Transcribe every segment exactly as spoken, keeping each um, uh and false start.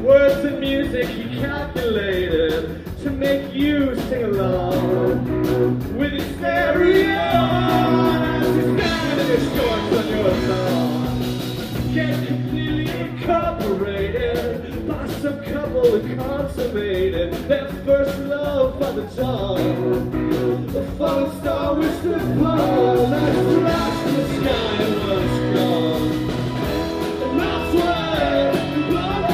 Words and music he calculated to make you sing along with his stereo as you stand in your shorts on your lawn. Get completely incorporated by some couple who consummated their first love by the dawn. The falling star wished upon as the last in the sky was gone. And that's why love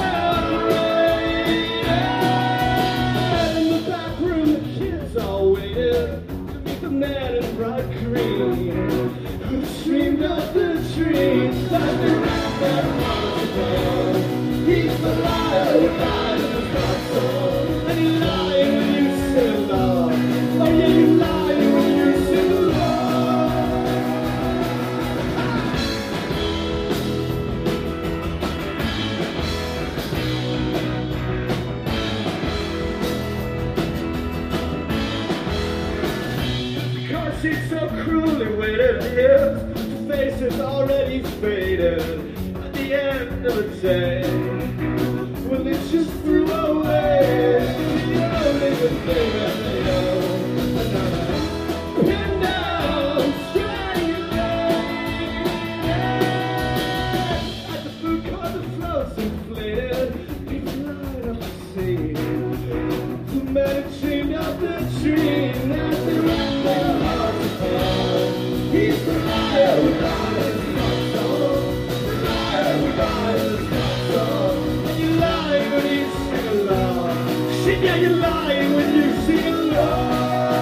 had rain. In the back room the kids all waited to meet the man in bright green who dreamed of the dreams that they wrapped their hearts around. He's the liar who died in the console, and he lied when you sing along. Oh yeah, you lie when you sing along. The car seat so cruelly weighted, his face is already faded. At the end of the day, well, it just threw away the only good thing that they know. Pinned down, strangling. At the food court, the floats inflated, people light up the sea. The men who dreamed of the dream as they wrapped their hearts apart. He's the liar who died in his console, the liar who died in his console. And you lie when you sing along. Shit, yeah, you're lying when you sing along.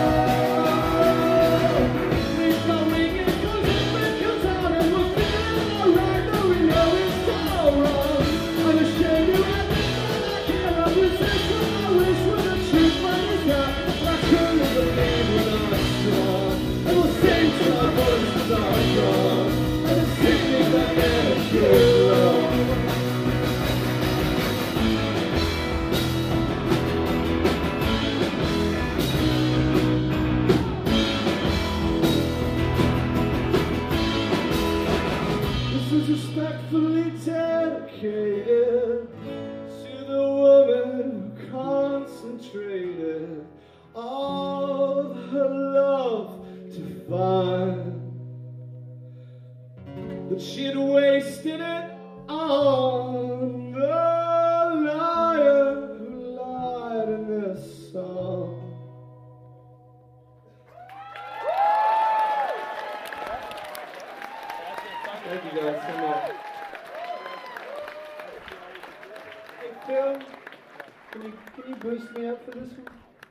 Please don't ring it, 'cause if it comes out and we're feeling alright, though we know it's all wrong. I'm ashamed you have but I can't resist what I wish when the truth finds out. But I couldn't believe when I was strong. And we'll sing till our voices are gone. And the singing that never gets long. This is respectfully dedicated to the woman who concentrated all of her love to find that she'd wasted it on the liar who lied in this song. Thank you guys so much. Hey Phil, can you, can you boost me up for this one?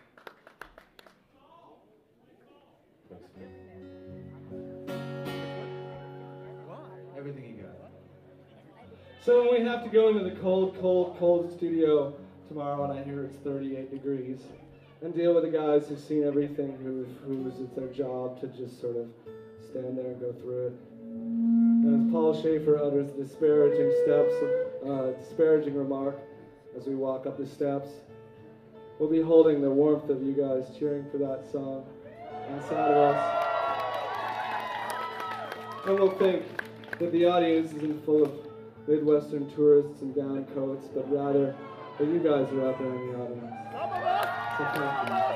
Everything you got. So when we have to go into the cold, cold, cold studio tomorrow, and I hear it's thirty-eight degrees, and deal with the guys who've seen everything, who, who's it's their job to just sort of stand there and go through it. And as Paul Schaefer utters the disparaging steps, uh, disparaging remark as we walk up the steps, we'll be holding the warmth of you guys cheering for that song inside of us. And we'll think that the audience isn't full of Midwestern tourists and down coats, but rather that you guys are out there in the audience. So thank you.